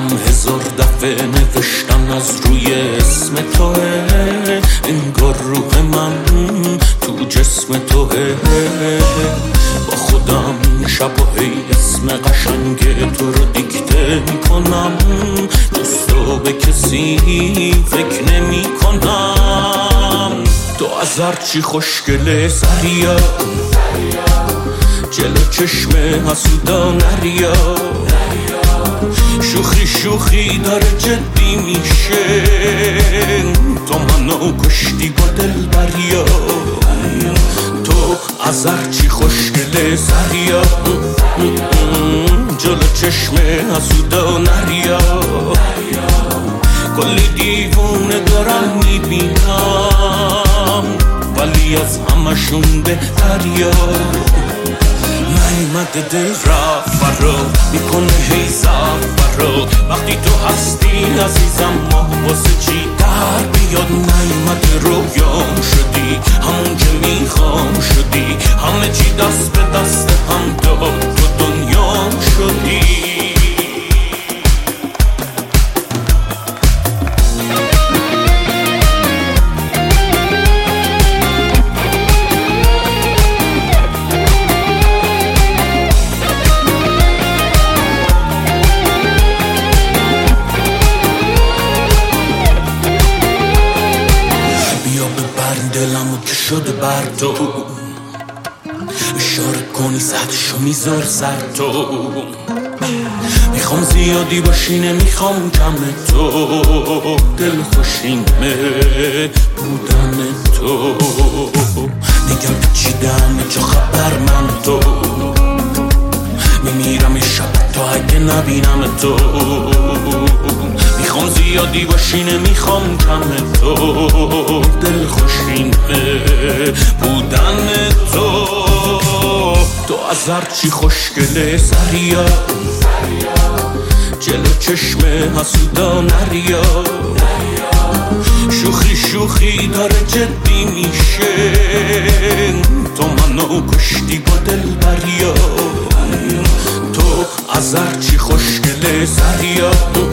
دلم هزار دفعه نوشتن از روی اسم توه، انگار روح من تو جسم توه. با خودم شب و هی اسم قشنگ تو رو دیکته میکنم، جز تو به کسی فکر نمی کنم. تو از هرچی خوشگله سریا، جلو چشم حسودا نریا، شوخی شوخی داره جدی میشه، تو منو کشتی با دل بریا. تو از هرچی خوشگله سریا، جلو چشم حسودا نریا، کلی دیوونه دارم میبینم، ولی از همشون بهتریا. نیمده دل رفت فرا میکنه هی زفرا، وقتی تو هستی عزیزم ماه واسه چی در بیاد. نیمده رویام شدی، همون که میخوام شدی، همه چی دست به دست هم داد، تو دنیام شدی. دلمو که شده بر تو، اشاره کنی سطشو میذار سر تو. میخوام زیادی باشی نمیخوام کم تو، دل خوشینمه بودن تو. میگم پیچیدم چه خبر من تو، میمیرم شب تا اگه نبینم تو. میخوام زیادی باشی نمیخوام کم تو، دل خوشینه بودن تو. تو از هرچی خوشگله سریا، جلو چشم حسودا نریا، شوخی شوخی داره جدی میشه، تو منو کشتی با دل بریا. تو از هرچی خوشگله سریا،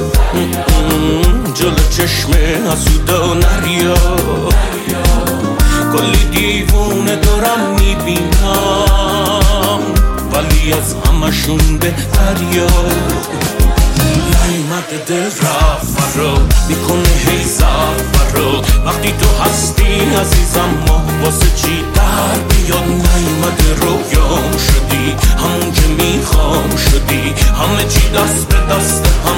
جلو چشم حسودا نریا، کلی دیوونه دارم میبینم، ولی از همشون بهتریا. نیمده دل رفت فرا میکنه هی زفرا، وقتی تو هستی عزیزم ماه واسه چی در بیاد. نیمده رویام شدی، همون که میخوام شدی، همه چی دست به دست هم